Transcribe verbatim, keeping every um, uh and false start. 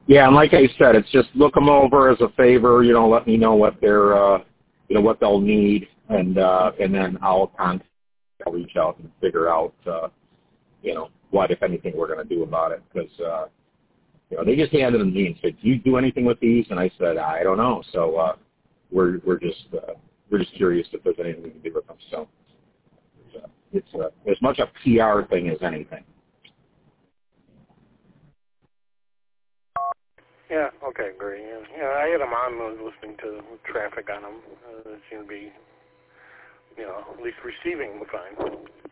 Yeah, and like I said, it's just look them over as a favor. You know, let me know what they're, uh, you know, what they'll need, and uh, and then I'll contact, I'll reach out and figure out, uh, you know, what if anything we're going to do about it, because uh, you know they just handed them to me and said, "Do you do anything with these?" And I said, "I don't know." So uh, we're we're just uh, we're just curious if there's anything we can do with them. So it's, uh, it's uh, as much a P R thing as anything. Yeah, okay, great. Yeah, yeah, I had them on. I was listening to traffic on them. Uh, it seemed to be, you know, at least receiving fine.